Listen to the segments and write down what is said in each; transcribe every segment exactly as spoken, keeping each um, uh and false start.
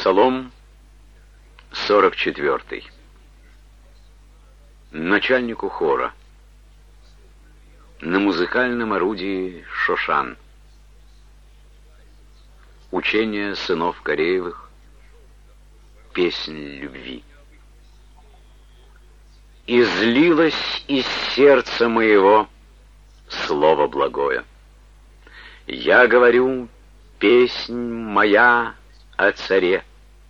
Псалом сорок четвертый. Начальнику хора. На музыкальном орудии Шошан. Учение сынов Кореевых. Песнь любви. Излилось из сердца моего слово благое. Я говорю, песнь моя о царе.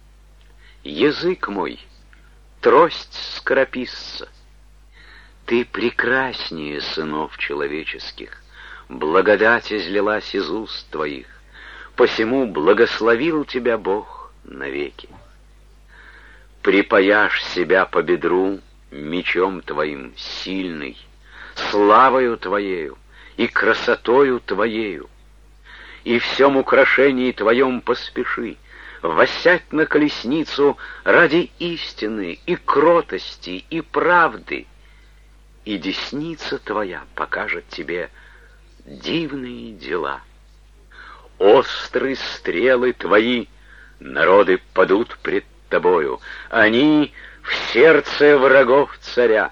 Язык мой, трость скорописца. Ты прекраснее сынов человеческих, благодать излилась из уст твоих, посему благословил тебя Бог навеки. Припаяшь себя по бедру мечом твоим сильный, славою твоею и красотою твоею, и всем украшении твоем поспеши, воссядь на колесницу ради истины и кротости и правды, и десница твоя покажет тебе дивные дела. Острые стрелы твои народы падут пред тобою, они в сердце врагов царя.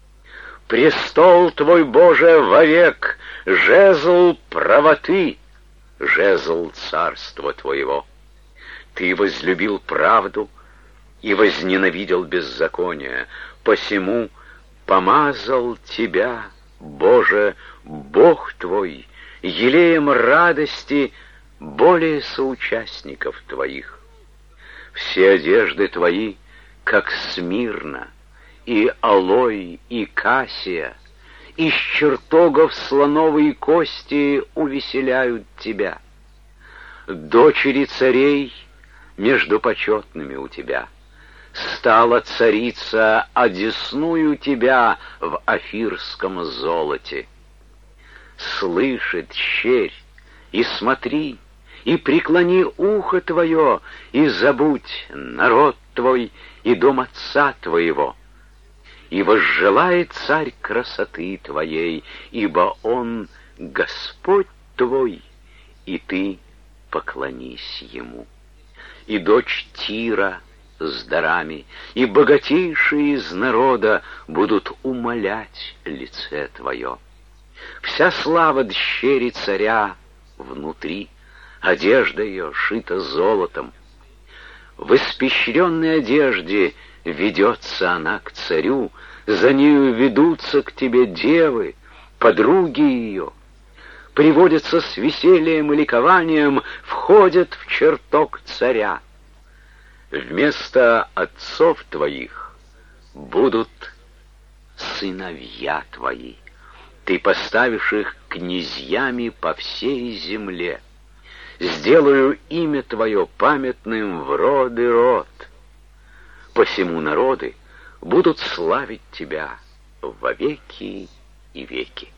Престол твой, Боже, вовек, жезл правоты, жезл царства твоего. Ты возлюбил правду и возненавидел беззаконие, посему помазал тебя, Боже, Бог твой, елеем радости более соучастников твоих. Все одежды твои, как смирна, и алой, и кассия, из чертогов слоновой кости увеселяют тебя. Дочери царей между почетными у тебя. Стала царица одесную тебя в офирском золоте. Слышит щерь, и смотри, и преклони ухо твое, и забудь народ твой и дом отца твоего. И возжелает царь красоты твоей, ибо он Господь твой, и ты поклонись ему. И дочь Тира с дарами, и богатейшие из народа будут умолять лице твое. Вся слава дщери царя внутри, одежда ее шита золотом. В испещренной одежде ведется она к царю, за нею ведутся к тебе девы, подруги ее, приводятся с весельем и ликованием, входят в чертог царя. Вместо отцов твоих будут сыновья твои. Ты поставишь их князьями по всей земле. Сделаю имя твое памятным в род и род. Посему народы будут славить тебя во веки и веки.